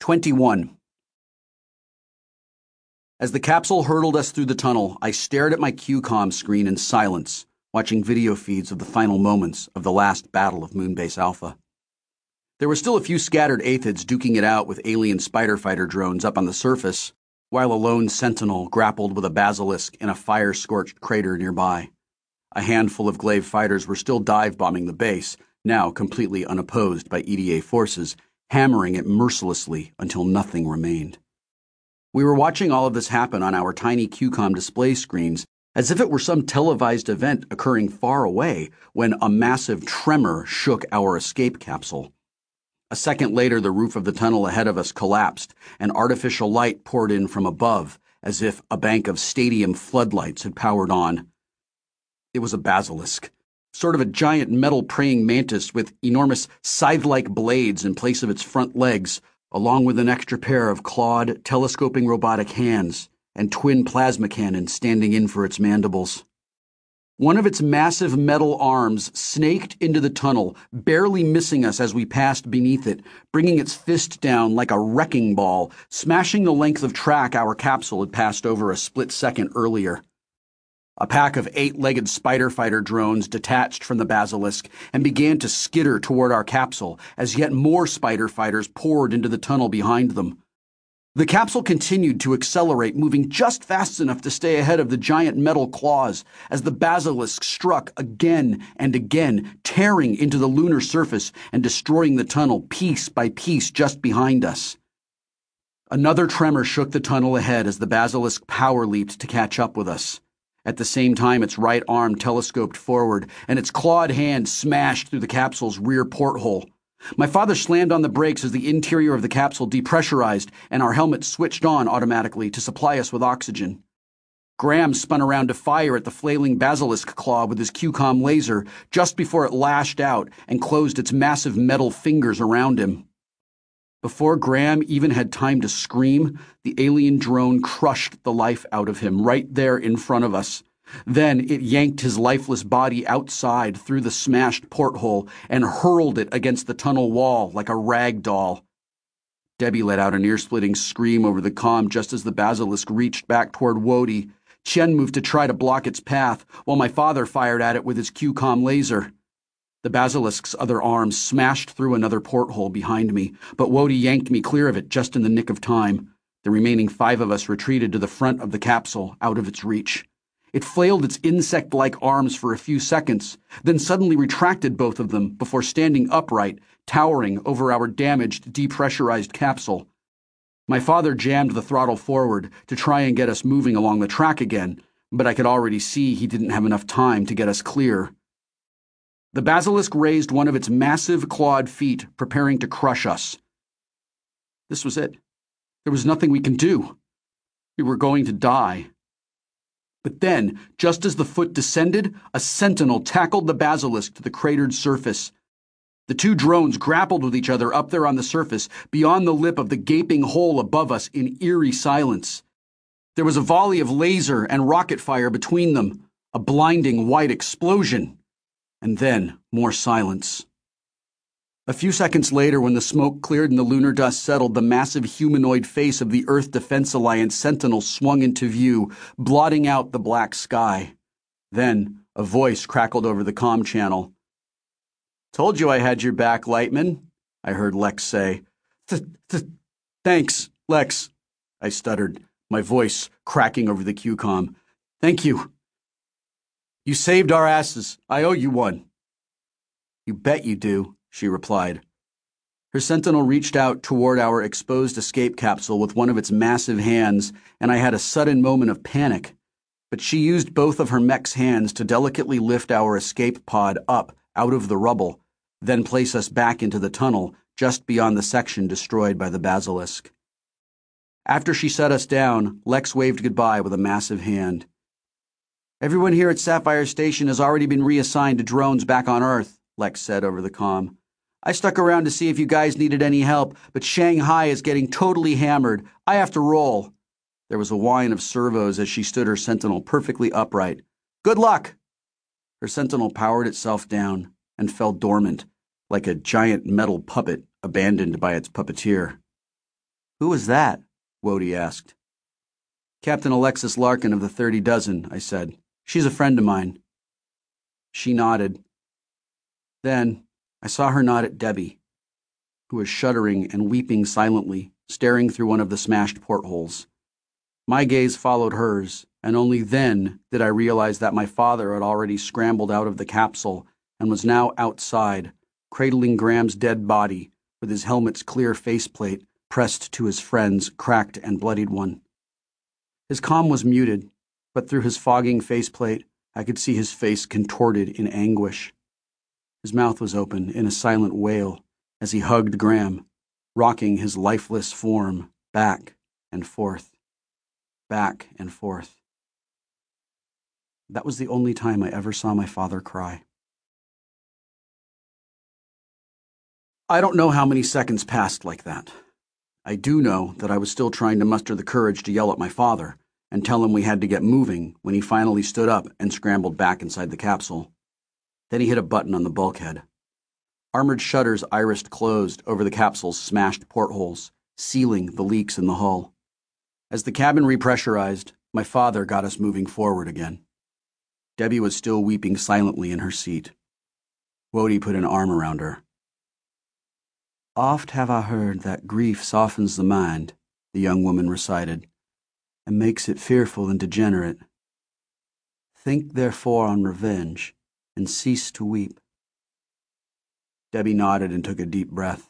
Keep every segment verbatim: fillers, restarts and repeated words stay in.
twenty-one. As the capsule hurtled us through the tunnel, I stared at my Q COM screen in silence, watching video feeds of the final moments of the last battle of Moonbase Alpha. There were still a few scattered aphids duking it out with alien spider fighter drones up on the surface, while a lone sentinel grappled with a basilisk in a fire-scorched crater nearby. A handful of Glaive fighters were still dive-bombing the base, now completely unopposed by E D A forces, hammering it mercilessly until nothing remained. We were watching all of this happen on our tiny Q COM display screens as if it were some televised event occurring far away when a massive tremor shook our escape capsule. A second later, the roof of the tunnel ahead of us collapsed, and artificial light poured in from above, as if a bank of stadium floodlights had powered on. It was a basilisk, sort of a giant metal praying mantis with enormous scythe-like blades in place of its front legs, along with an extra pair of clawed, telescoping robotic hands and twin plasma cannons standing in for its mandibles. One of its massive metal arms snaked into the tunnel, barely missing us as we passed beneath it, bringing its fist down like a wrecking ball, smashing the length of track our capsule had passed over a split second earlier. A pack of eight-legged spider fighter drones detached from the basilisk and began to skitter toward our capsule as yet more spider fighters poured into the tunnel behind them. The capsule continued to accelerate, moving just fast enough to stay ahead of the giant metal claws as the basilisk struck again and again, tearing into the lunar surface and destroying the tunnel piece by piece just behind us. Another tremor shook the tunnel ahead as the basilisk power leaped to catch up with us. At the same time, its right arm telescoped forward, and its clawed hand smashed through the capsule's rear porthole. My father slammed on the brakes as the interior of the capsule depressurized, and our helmets switched on automatically to supply us with oxygen. Graham spun around to fire at the flailing basilisk claw with his Q COM laser just before it lashed out and closed its massive metal fingers around him. Before Graham even had time to scream, the alien drone crushed the life out of him right there in front of us. Then it yanked his lifeless body outside through the smashed porthole and hurled it against the tunnel wall like a rag doll. Debbie let out an ear-splitting scream over the comm just as the basilisk reached back toward Wody. Chen moved to try to block its path, while my father fired at it with his Q COM laser. The basilisk's other arm smashed through another porthole behind me, but Wody yanked me clear of it just in the nick of time. The remaining five of us retreated to the front of the capsule, out of its reach. It flailed its insect-like arms for a few seconds, then suddenly retracted both of them before standing upright, towering over our damaged, depressurized capsule. My father jammed the throttle forward to try and get us moving along the track again, but I could already see he didn't have enough time to get us clear. The basilisk raised one of its massive clawed feet, preparing to crush us. This was it. There was nothing we can do. We were going to die. But then, just as the foot descended, a sentinel tackled the basilisk to the cratered surface. The two drones grappled with each other up there on the surface, beyond the lip of the gaping hole above us in eerie silence. There was a volley of laser and rocket fire between them, a blinding white explosion. And then, more silence. A few seconds later, when the smoke cleared and the lunar dust settled, the massive humanoid face of the Earth Defense Alliance Sentinel swung into view, blotting out the black sky. Then, a voice crackled over the comm channel. "Told you I had your back, Lightman," I heard Lex say. Th, th, thanks, Lex, I stuttered, my voice cracking over the Q COM. Thank you. You saved our asses. I owe you one. You bet you do, she replied. Her sentinel reached out toward our exposed escape capsule with one of its massive hands, and I had a sudden moment of panic. But she used both of her mech's hands to delicately lift our escape pod up out of the rubble, then place us back into the tunnel just beyond the section destroyed by the basilisk. After she set us down, Lex waved goodbye with a massive hand. Everyone here at Sapphire Station has already been reassigned to drones back on Earth, Lex said over the comm. I stuck around to see if you guys needed any help, but Shanghai is getting totally hammered. I have to roll. There was a whine of servos as she stood her sentinel perfectly upright. Good luck! Her sentinel powered itself down and fell dormant, like a giant metal puppet abandoned by its puppeteer. Who was that? Wody asked. Captain Alexis Larkin of the thirty dozen, I said. She's a friend of mine. She nodded. Then I saw her nod at Debbie, who was shuddering and weeping silently, staring through one of the smashed portholes. My gaze followed hers, and only then did I realize that my father had already scrambled out of the capsule and was now outside, cradling Graham's dead body with his helmet's clear faceplate pressed to his friend's cracked and bloodied one. His comm was muted, but through his fogging faceplate I could see his face contorted in anguish. His mouth was open in a silent wail as he hugged Graham, rocking his lifeless form back and forth, back and forth. That was the only time I ever saw my father cry. I don't know how many seconds passed like that. I do know that I was still trying to muster the courage to yell at my father and tell him we had to get moving when he finally stood up and scrambled back inside the capsule. Then he hit a button on the bulkhead. Armored shutters irised closed over the capsule's smashed portholes, sealing the leaks in the hull. As the cabin repressurized, my father got us moving forward again. Debbie was still weeping silently in her seat. Wody put an arm around her. Oft have I heard that grief softens the mind, the young woman recited, and makes it fearful and degenerate. Think therefore on revenge, and cease to weep. Debbie nodded and took a deep breath.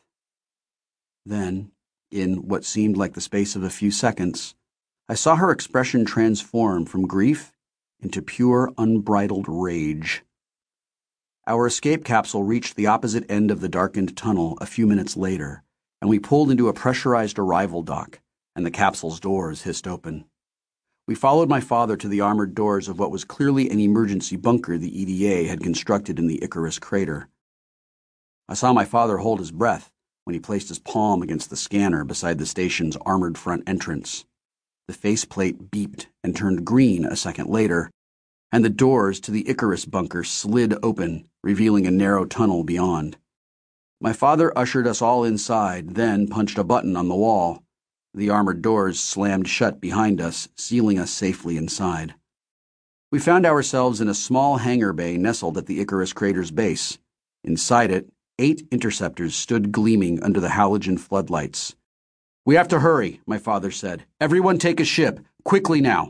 Then, in what seemed like the space of a few seconds, I saw her expression transform from grief into pure, unbridled rage. Our escape capsule reached the opposite end of the darkened tunnel a few minutes later, and we pulled into a pressurized arrival dock, and the capsule's doors hissed open. We followed my father to the armored doors of what was clearly an emergency bunker the E D A had constructed in the Icarus crater. I saw my father hold his breath when he placed his palm against the scanner beside the station's armored front entrance. The faceplate beeped and turned green a second later, and the doors to the Icarus bunker slid open, revealing a narrow tunnel beyond. My father ushered us all inside, then punched a button on the wall. The armored doors slammed shut behind us, sealing us safely inside. We found ourselves in a small hangar bay nestled at the Icarus crater's base. Inside it, eight interceptors stood gleaming under the halogen floodlights. We have to hurry, my father said. Everyone take a ship, quickly now.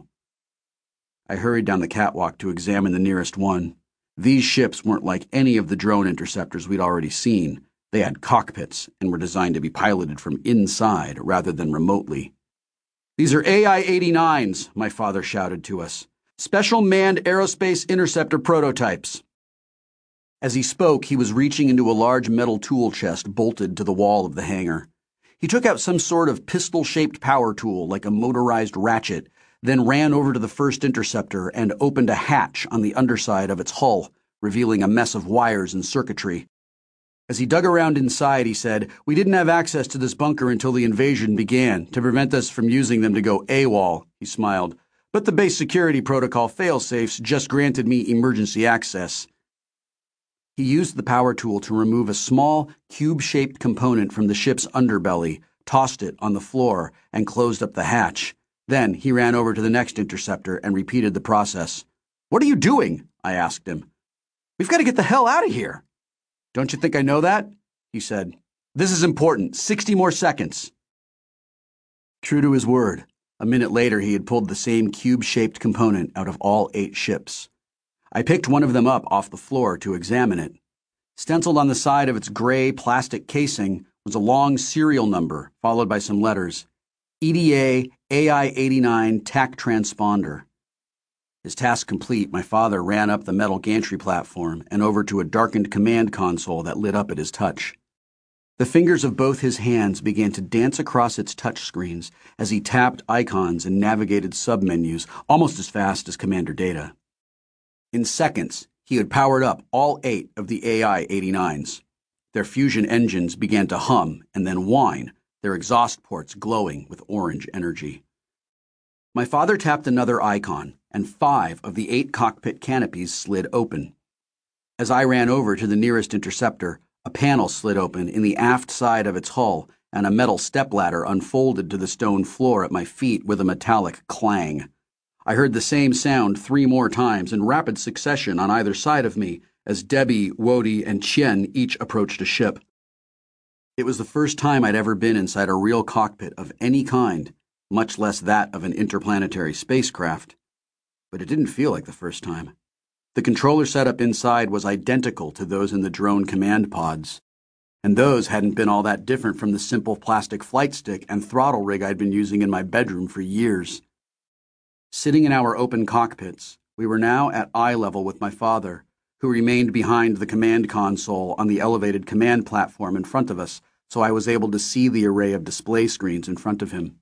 I hurried down the catwalk to examine the nearest one. These ships weren't like any of the drone interceptors we'd already seen. They had cockpits and were designed to be piloted from inside rather than remotely. These are A I eighty-nines, my father shouted to us. Special manned aerospace interceptor prototypes. As he spoke, he was reaching into a large metal tool chest bolted to the wall of the hangar. He took out some sort of pistol-shaped power tool like a motorized ratchet, then ran over to the first interceptor and opened a hatch on the underside of its hull, revealing a mess of wires and circuitry. As he dug around inside, he said, "We didn't have access to this bunker until the invasion began, to prevent us from using them to go AWOL," he smiled. "But the base security protocol failsafes just granted me emergency access." He used the power tool to remove a small, cube-shaped component from the ship's underbelly, tossed it on the floor, and closed up the hatch. Then he ran over to the next interceptor and repeated the process. "What are you doing?" I asked him. "We've got to get the hell out of here." "Don't you think I know that?" he said. "This is important. Sixty more seconds." True to his word, a minute later he had pulled the same cube-shaped component out of all eight ships. I picked one of them up off the floor to examine it. Stenciled on the side of its gray plastic casing was a long serial number followed by some letters. E D A A I eighty-nine T A C transponder. His task complete, my father ran up the metal gantry platform and over to a darkened command console that lit up at his touch. The fingers of both his hands began to dance across its touch screens as he tapped icons and navigated submenus almost as fast as Commander Data. In seconds, he had powered up all eight of the A I eighty-nines. Their fusion engines began to hum and then whine, their exhaust ports glowing with orange energy. My father tapped another icon, and five of the eight cockpit canopies slid open. As I ran over to the nearest interceptor, a panel slid open in the aft side of its hull, and a metal stepladder unfolded to the stone floor at my feet with a metallic clang. I heard the same sound three more times in rapid succession on either side of me as Debbie, Wody, and Chien each approached a ship. It was the first time I'd ever been inside a real cockpit of any kind, much less that of an interplanetary spacecraft. But it didn't feel like the first time. The controller setup inside was identical to those in the drone command pods, and those hadn't been all that different from the simple plastic flight stick and throttle rig I'd been using in my bedroom for years. Sitting in our open cockpits, we were now at eye level with my father, who remained behind the command console on the elevated command platform in front of us, so I was able to see the array of display screens in front of him.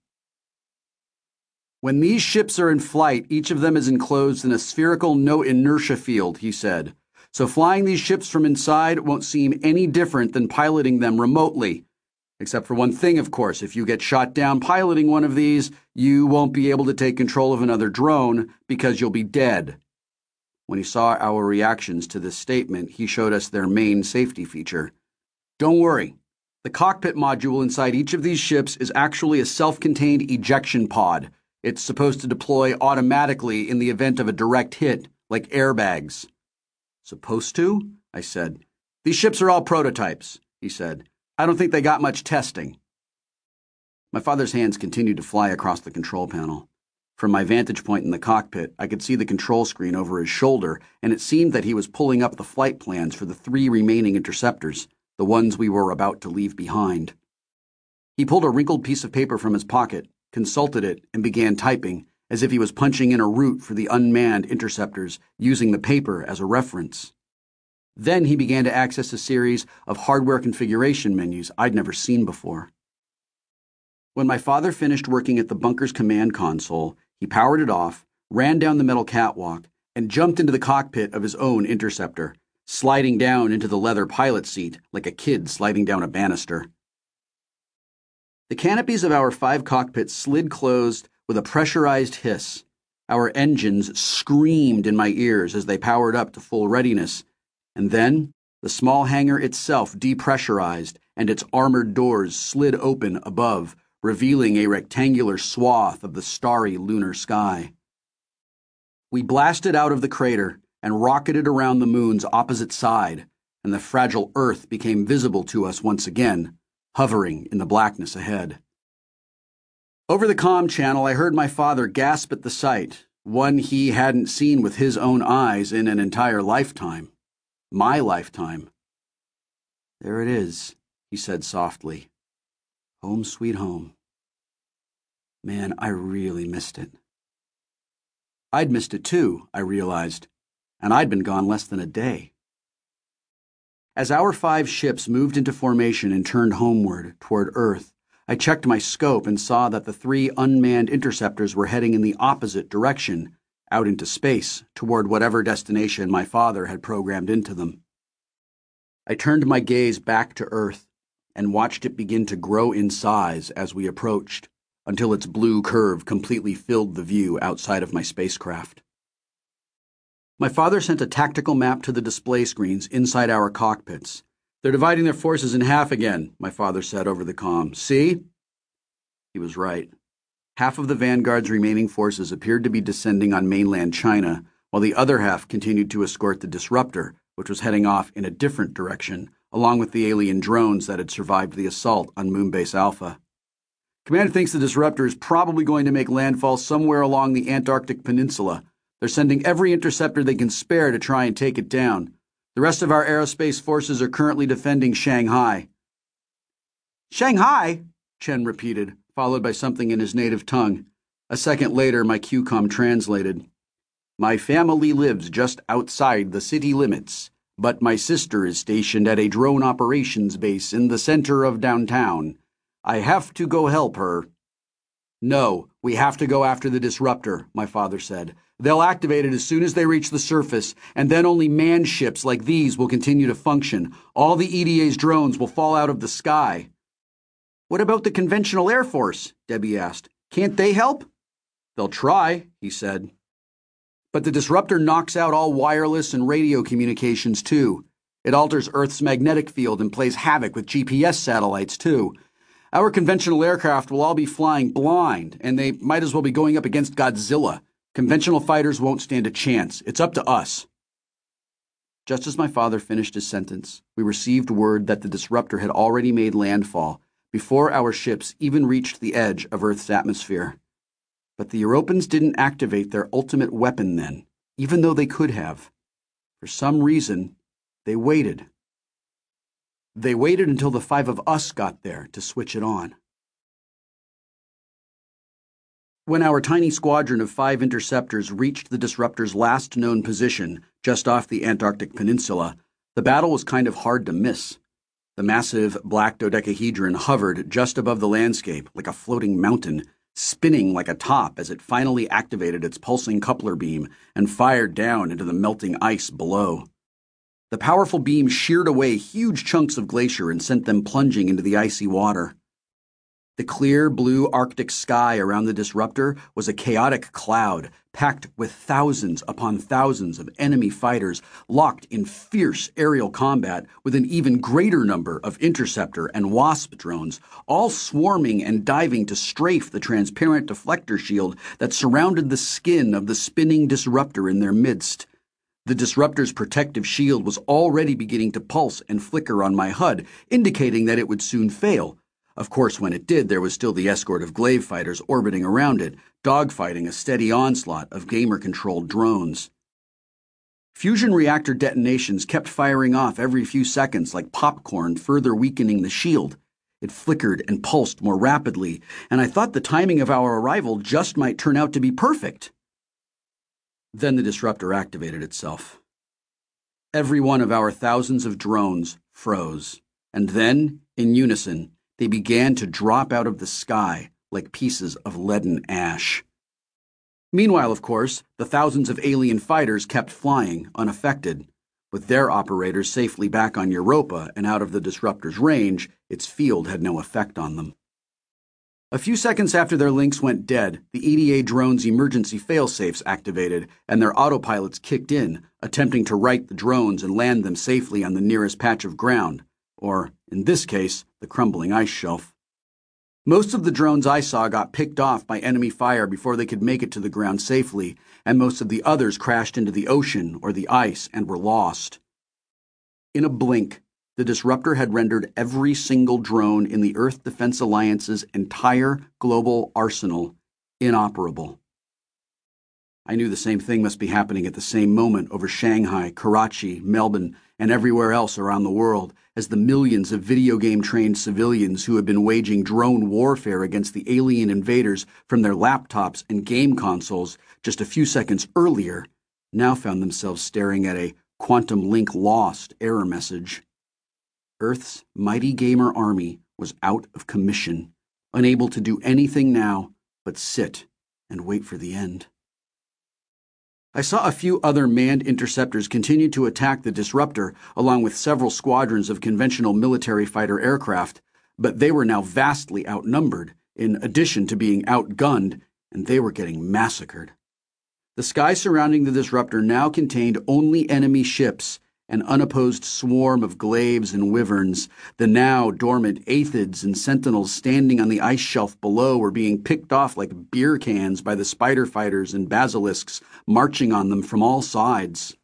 When these ships are in flight, each of them is enclosed in a spherical no-inertia field, he said. So flying these ships from inside won't seem any different than piloting them remotely. Except for one thing, of course. If you get shot down piloting one of these, you won't be able to take control of another drone because you'll be dead. When he saw our reactions to this statement, he showed us their main safety feature. Don't worry. The cockpit module inside each of these ships is actually a self-contained ejection pod. It's supposed to deploy automatically in the event of a direct hit, like airbags. Supposed to? I said. These ships are all prototypes, he said. I don't think they got much testing. My father's hands continued to fly across the control panel. From my vantage point in the cockpit, I could see the control screen over his shoulder, and it seemed that he was pulling up the flight plans for the three remaining interceptors, the ones we were about to leave behind. He pulled a wrinkled piece of paper from his pocket, consulted it, and began typing, as if he was punching in a route for the unmanned interceptors, using the paper as a reference. Then he began to access a series of hardware configuration menus I'd never seen before. When my father finished working at the bunker's command console, he powered it off, ran down the metal catwalk, and jumped into the cockpit of his own interceptor, sliding down into the leather pilot seat like a kid sliding down a banister. The canopies of our five cockpits slid closed with a pressurized hiss. Our engines screamed in my ears as they powered up to full readiness, and then the small hangar itself depressurized and its armored doors slid open above, revealing a rectangular swath of the starry lunar sky. We blasted out of the crater and rocketed around the moon's opposite side, and the fragile Earth became visible to us once again, hovering in the blackness ahead. Over the comm channel, I heard my father gasp at the sight, one he hadn't seen with his own eyes in an entire lifetime. My lifetime. There it is, he said softly. Home sweet home. Man, I really missed it. I'd missed it too, I realized, and I'd been gone less than a day. As our five ships moved into formation and turned homeward toward Earth, I checked my scope and saw that the three unmanned interceptors were heading in the opposite direction, out into space, toward whatever destination my father had programmed into them. I turned my gaze back to Earth and watched it begin to grow in size as we approached, until its blue curve completely filled the view outside of my spacecraft. My father sent a tactical map to the display screens inside our cockpits. They're dividing their forces in half again, my father said over the comm. See? He was right. Half of the Vanguard's remaining forces appeared to be descending on mainland China, while the other half continued to escort the Disruptor, which was heading off in a different direction, along with the alien drones that had survived the assault on Moonbase Alpha. Command thinks the Disruptor is probably going to make landfall somewhere along the Antarctic Peninsula. They're sending every interceptor they can spare to try and take it down. The rest of our aerospace forces are currently defending Shanghai. Shanghai? Chen repeated, followed by something in his native tongue. A second later, my Q COM translated. My family lives just outside the city limits, but my sister is stationed at a drone operations base in the center of downtown. I have to go help her. No, we have to go after the Disruptor, my father said. They'll activate it as soon as they reach the surface, and then only manned ships like these will continue to function. All the E D A's drones will fall out of the sky. What about the conventional Air Force? Debbie asked. Can't they help? They'll try, he said. But the Disruptor knocks out all wireless and radio communications, too. It alters Earth's magnetic field and plays havoc with G P S satellites, too. Our conventional aircraft will all be flying blind, and they might as well be going up against Godzilla. Conventional fighters won't stand a chance. It's up to us. Just as my father finished his sentence, we received word that the disruptor had already made landfall before our ships even reached the edge of Earth's atmosphere. But the Europans didn't activate their ultimate weapon then, even though they could have. For some reason, they waited. They waited until the five of us got there to switch it on. When our tiny squadron of five interceptors reached the disruptor's last known position, just off the Antarctic Peninsula, the battle was kind of hard to miss. The massive black dodecahedron hovered just above the landscape like a floating mountain, spinning like a top as it finally activated its pulsing coupler beam and fired down into the melting ice below. The powerful beam sheared away huge chunks of glacier and sent them plunging into the icy water. The clear blue Arctic sky around the disruptor was a chaotic cloud, packed with thousands upon thousands of enemy fighters locked in fierce aerial combat with an even greater number of interceptor and wasp drones, all swarming and diving to strafe the transparent deflector shield that surrounded the skin of the spinning disruptor in their midst. The disruptor's protective shield was already beginning to pulse and flicker on my H U D, indicating that it would soon fail. Of course, when it did, there was still the escort of glaive fighters orbiting around it, dogfighting a steady onslaught of gamer-controlled drones. Fusion reactor detonations kept firing off every few seconds like popcorn, further weakening the shield. It flickered and pulsed more rapidly, and I thought the timing of our arrival just might turn out to be perfect. Then the disruptor activated itself. Every one of our thousands of drones froze, and then, in unison, they began to drop out of the sky like pieces of leaden ash. Meanwhile, of course, the thousands of alien fighters kept flying, unaffected. With their operators safely back on Europa and out of the disruptor's range, its field had no effect on them. A few seconds after their links went dead, the E D A drone's emergency failsafes activated, and their autopilots kicked in, attempting to right the drones and land them safely on the nearest patch of ground, or, in this case, the crumbling ice shelf. Most of the drones I saw got picked off by enemy fire before they could make it to the ground safely, and most of the others crashed into the ocean or the ice and were lost. In a blink, the disruptor had rendered every single drone in the Earth Defense Alliance's entire global arsenal inoperable. I knew the same thing must be happening at the same moment over Shanghai, Karachi, Melbourne, and everywhere else around the world, as the millions of video game-trained civilians who had been waging drone warfare against the alien invaders from their laptops and game consoles just a few seconds earlier now found themselves staring at a quantum link lost error message. Earth's mighty gamer army was out of commission, unable to do anything now but sit and wait for the end. I saw a few other manned interceptors continue to attack the disruptor, along with several squadrons of conventional military fighter aircraft, but they were now vastly outnumbered, in addition to being outgunned, and they were getting massacred. The sky surrounding the disruptor now contained only enemy ships, an unopposed swarm of glaives and wyverns. The now dormant aphids and sentinels standing on the ice shelf below were being picked off like beer cans by the spider fighters and basilisks marching on them from all sides.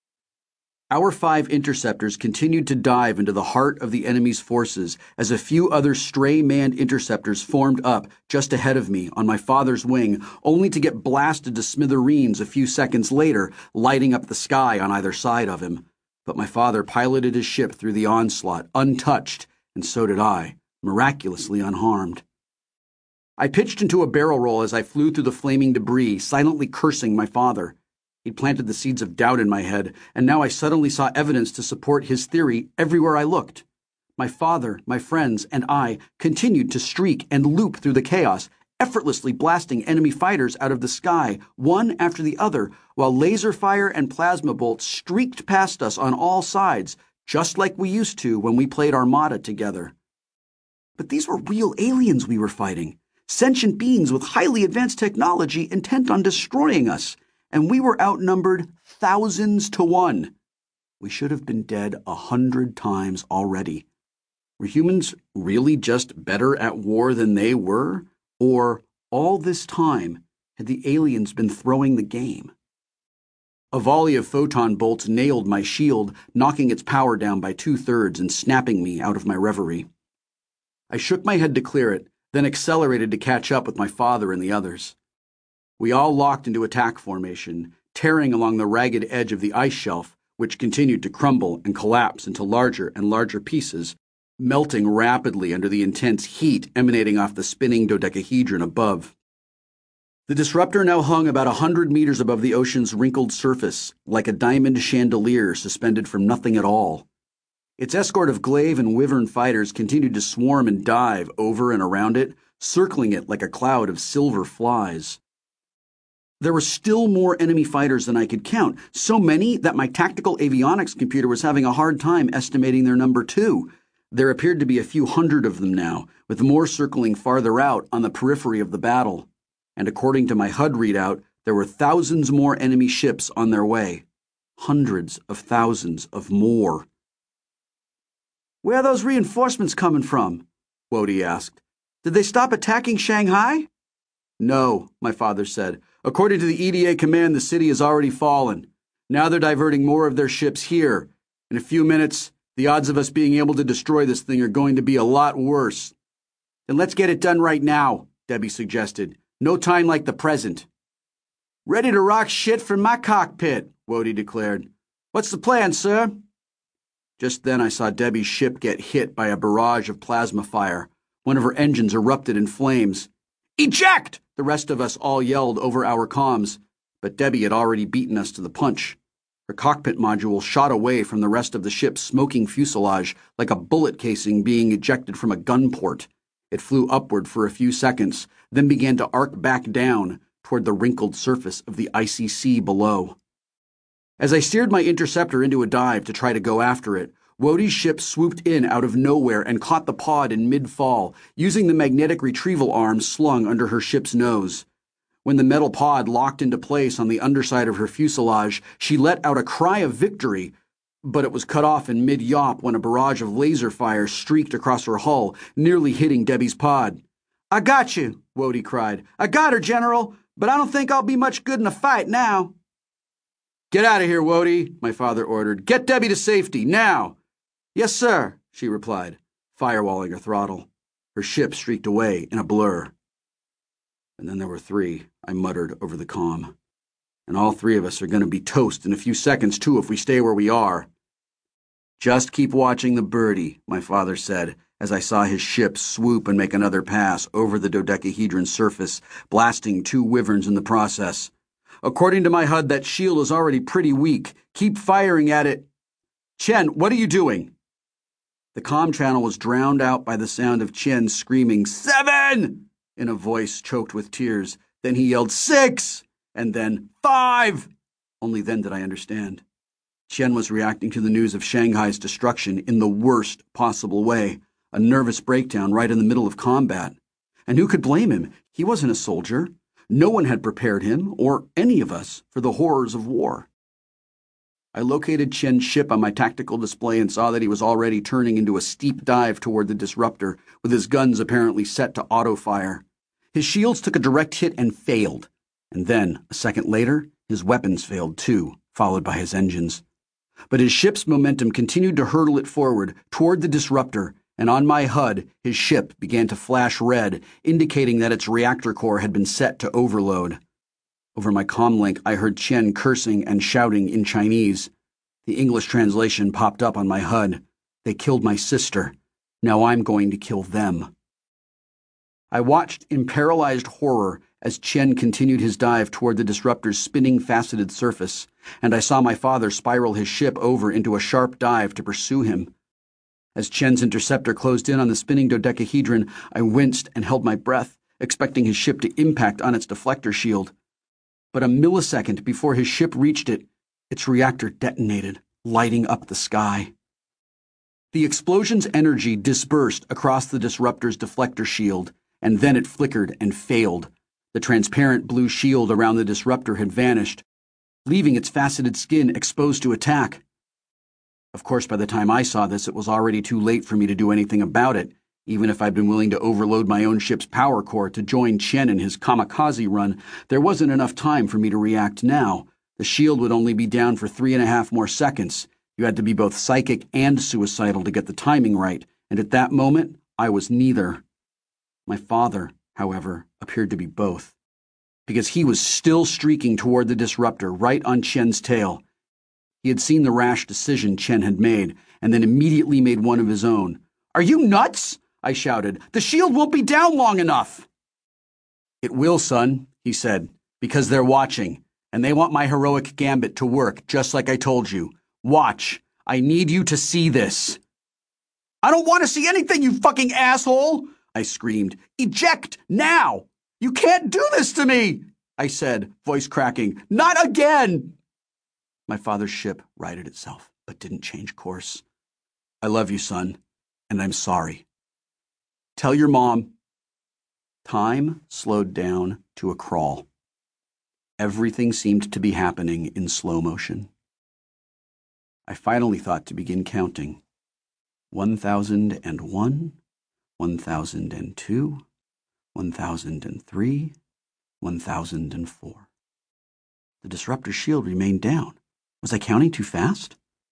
Our five interceptors continued to dive into the heart of the enemy's forces as a few other stray manned interceptors formed up just ahead of me on my father's wing, only to get blasted to smithereens a few seconds later, lighting up the sky on either side of him. But my father piloted his ship through the onslaught, untouched, and so did I, miraculously unharmed. I pitched into a barrel roll as I flew through the flaming debris, silently cursing my father. He'd planted the seeds of doubt in my head, and now I suddenly saw evidence to support his theory everywhere I looked. My father, my friends, and I continued to streak and loop through the chaos, effortlessly blasting enemy fighters out of the sky, one after the other, while laser fire and plasma bolts streaked past us on all sides, just like we used to when we played Armada together. But these were real aliens we were fighting, sentient beings with highly advanced technology intent on destroying us, and we were outnumbered thousands to one. We should have been dead a hundred times already. Were humans really just better at war than they were? Or, all this time, had the aliens been throwing the game? A volley of photon bolts nailed my shield, knocking its power down by two-thirds and snapping me out of my reverie. I shook my head to clear it, then accelerated to catch up with my father and the others. We all locked into attack formation, tearing along the ragged edge of the ice shelf, which continued to crumble and collapse into larger and larger pieces, melting rapidly under the intense heat emanating off the spinning dodecahedron above. The disruptor now hung about a hundred meters above the ocean's wrinkled surface, like a diamond chandelier suspended from nothing at all. Its escort of glaive and wyvern fighters continued to swarm and dive over and around it, circling it like a cloud of silver flies. There were still more enemy fighters than I could count, so many that my tactical avionics computer was having a hard time estimating their number too. There appeared to be a few hundred of them now, with more circling farther out on the periphery of the battle. And according to my H U D readout, there were thousands more enemy ships on their way. Hundreds of thousands of more. "Where are those reinforcements coming from?" Wody asked. "Did they stop attacking Shanghai?" "No," my father said. "According to the E D A command, the city has already fallen. Now they're diverting more of their ships here. In a few minutes, the odds of us being able to destroy this thing are going to be a lot worse." "Then let's get it done right now," Debbie suggested. "No time like the present." "Ready to rock shit from my cockpit," Wody declared. "What's the plan, sir?" Just then I saw Debbie's ship get hit by a barrage of plasma fire. One of her engines erupted in flames. "Eject!" the rest of us all yelled over our comms, but Debbie had already beaten us to the punch. Her cockpit module shot away from the rest of the ship's smoking fuselage like a bullet casing being ejected from a gun port. It flew upward for a few seconds, then began to arc back down toward the wrinkled surface of the icy sea below. As I steered my interceptor into a dive to try to go after it, Wody's ship swooped in out of nowhere and caught the pod in mid-fall, using the magnetic retrieval arm slung under her ship's nose. When the metal pod locked into place on the underside of her fuselage, she let out a cry of victory, but it was cut off in mid-yawp when a barrage of laser fire streaked across her hull, nearly hitting Debbie's pod. "I got you," Wody cried. "I got her, General, but I don't think I'll be much good in a fight now." "Get out of here, Wody," my father ordered. "Get Debbie to safety, now." "Yes, sir," she replied, firewalling her throttle. Her ship streaked away in a blur. And then there were three, I muttered over the comm. And all three of us are going to be toast in a few seconds, too, if we stay where we are. "Just keep watching the birdie," my father said, as I saw his ship swoop and make another pass over the dodecahedron surface, blasting two wyverns in the process. "According to my H U D, that shield is already pretty weak. Keep firing at it." "Chen, what are you doing?" The comm channel was drowned out by the sound of Chen screaming, "Seven!" in a voice choked with tears. Then he yelled, "Six!" and then, "Five!" Only then did I understand. Chen was reacting to the news of Shanghai's destruction in the worst possible way, a nervous breakdown right in the middle of combat. And who could blame him? He wasn't a soldier. No one had prepared him, or any of us, for the horrors of war. I located Chen's ship on my tactical display and saw that he was already turning into a steep dive toward the disruptor, with his guns apparently set to auto-fire. His shields took a direct hit and failed. And then, a second later, his weapons failed too, followed by his engines. But his ship's momentum continued to hurtle it forward toward the disruptor, and on my H U D, his ship began to flash red, indicating that its reactor core had been set to overload. Over my comlink, I heard Chen cursing and shouting in Chinese. The English translation popped up on my H U D. "They killed my sister. Now I'm going to kill them." I watched in paralyzed horror as Chen continued his dive toward the disruptor's spinning faceted surface, and I saw my father spiral his ship over into a sharp dive to pursue him. As Chen's interceptor closed in on the spinning dodecahedron, I winced and held my breath, expecting his ship to impact on its deflector shield. But a millisecond before his ship reached it, its reactor detonated, lighting up the sky. The explosion's energy dispersed across the disruptor's deflector shield, and then it flickered and failed. The transparent blue shield around the disruptor had vanished, leaving its faceted skin exposed to attack. Of course, by the time I saw this, it was already too late for me to do anything about it. Even if I'd been willing to overload my own ship's power core to join Chen in his kamikaze run, there wasn't enough time for me to react now. The shield would only be down for three and a half more seconds. You had to be both psychic and suicidal to get the timing right, and at that moment, I was neither. My father, however, appeared to be both, because he was still streaking toward the disruptor right on Chen's tail. He had seen the rash decision Chen had made, and then immediately made one of his own. "Are you nuts?" I shouted. "The shield won't be down long enough." "It will, son," he said, "because they're watching, and they want my heroic gambit to work, just like I told you. Watch. I need you to see this." "I don't want to see anything, you fucking asshole!" I screamed. "Eject, now! You can't do this to me!" I said, voice cracking. "Not again!" My father's ship righted itself, but didn't change course. "I love you, son, and I'm sorry. Tell your mom." Time slowed down to a crawl. Everything seemed to be happening in slow motion. I finally thought to begin counting. One thousand and one, one thousand and two, one thousand and three, one thousand and four. The disruptor shield remained down. Was I counting too fast?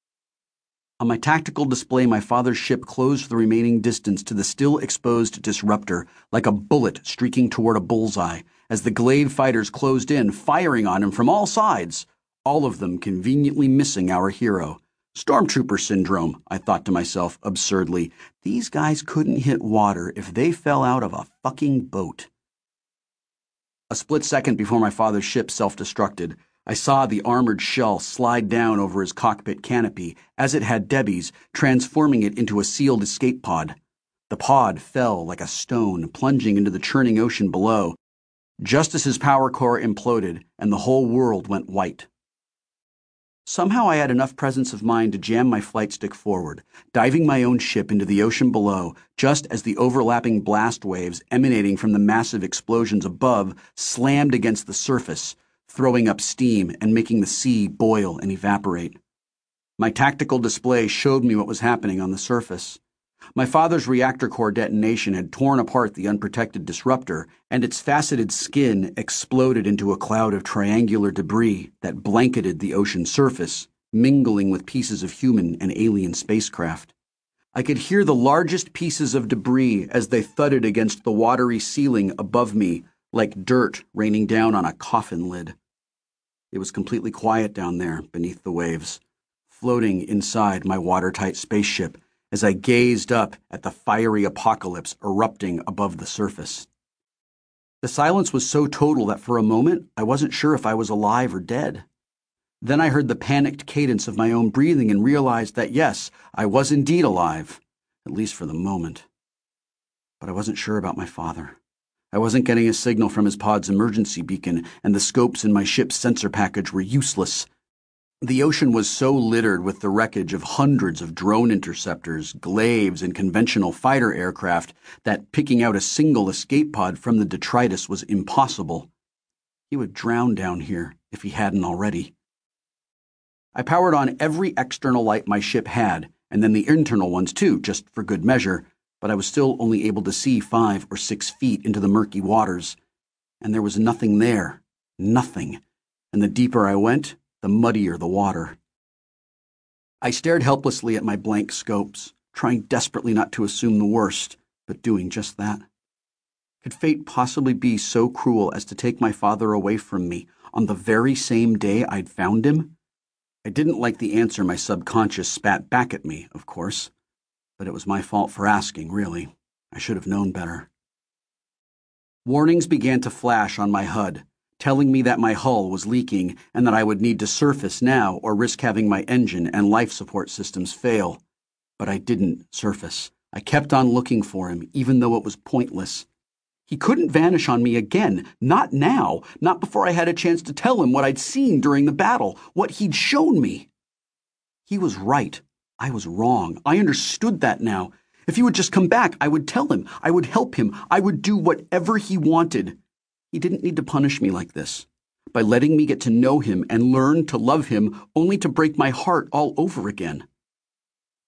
On my tactical display, my father's ship closed the remaining distance to the still exposed disruptor like a bullet streaking toward a bullseye as the Glaive fighters closed in, firing on him from all sides, all of them conveniently missing our hero. Stormtrooper syndrome, I thought to myself absurdly. These guys couldn't hit water if they fell out of a fucking boat. A split second before my father's ship self-destructed, I saw the armored shell slide down over his cockpit canopy, as it had Debbie's, transforming it into a sealed escape pod. The pod fell like a stone, plunging into the churning ocean below, just as his power core imploded and the whole world went white. Somehow I had enough presence of mind to jam my flight stick forward, diving my own ship into the ocean below, just as the overlapping blast waves emanating from the massive explosions above slammed against the surface, throwing up steam and making the sea boil and evaporate. My tactical display showed me what was happening on the surface. My father's reactor core detonation had torn apart the unprotected disruptor, and its faceted skin exploded into a cloud of triangular debris that blanketed the ocean surface, mingling with pieces of human and alien spacecraft. I could hear the largest pieces of debris as they thudded against the watery ceiling above me, like dirt raining down on a coffin lid. It was completely quiet down there beneath the waves, floating inside my watertight spaceship as I gazed up at the fiery apocalypse erupting above the surface. The silence was so total that for a moment I wasn't sure if I was alive or dead. Then I heard the panicked cadence of my own breathing and realized that, yes, I was indeed alive, at least for the moment. But I wasn't sure about my father. I wasn't getting a signal from his pod's emergency beacon, and the scopes in my ship's sensor package were useless. The ocean was so littered with the wreckage of hundreds of drone interceptors, glaives, and conventional fighter aircraft that picking out a single escape pod from the detritus was impossible. He would drown down here if he hadn't already. I powered on every external light my ship had, and then the internal ones too, just for good measure, but I was still only able to see five or six feet into the murky waters. And there was nothing there. Nothing. And the deeper I went, the muddier the water. I stared helplessly at my blank scopes, trying desperately not to assume the worst, but doing just that. Could fate possibly be so cruel as to take my father away from me on the very same day I'd found him? I didn't like the answer my subconscious spat back at me, of course. But it was my fault for asking, really. I should have known better. Warnings began to flash on my H U D, telling me that my hull was leaking and that I would need to surface now or risk having my engine and life support systems fail. But I didn't surface. I kept on looking for him, even though it was pointless. He couldn't vanish on me again, not now, not before I had a chance to tell him what I'd seen during the battle, what he'd shown me. He was right. I was wrong. I understood that now. If he would just come back, I would tell him. I would help him. I would do whatever he wanted. He didn't need to punish me like this, by letting me get to know him and learn to love him, only to break my heart all over again.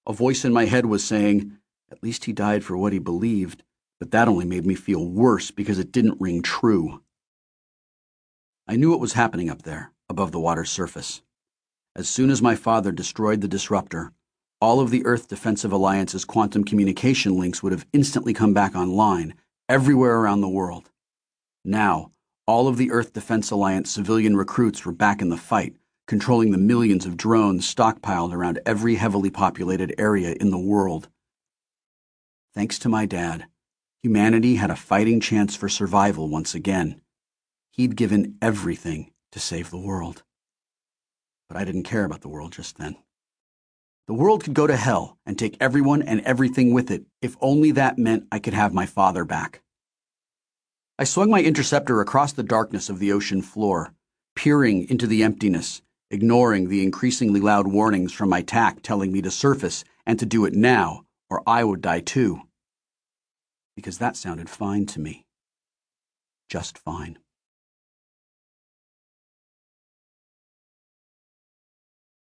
A voice in my head was saying, at least he died for what he believed, but that only made me feel worse because it didn't ring true. I knew what was happening up there, above the water's surface. As soon as my father destroyed the disruptor, all of the Earth Defensive Alliance's quantum communication links would have instantly come back online, everywhere around the world. Now, all of the Earth Defense Alliance civilian recruits were back in the fight, controlling the millions of drones stockpiled around every heavily populated area in the world. Thanks to my dad, humanity had a fighting chance for survival once again. He'd given everything to save the world. But I didn't care about the world just then. The world could go to hell and take everyone and everything with it, if only that meant I could have my father back. I swung my interceptor across the darkness of the ocean floor, peering into the emptiness, ignoring the increasingly loud warnings from my T A C telling me to surface and to do it now, or I would die too. Because that sounded fine to me. Just fine.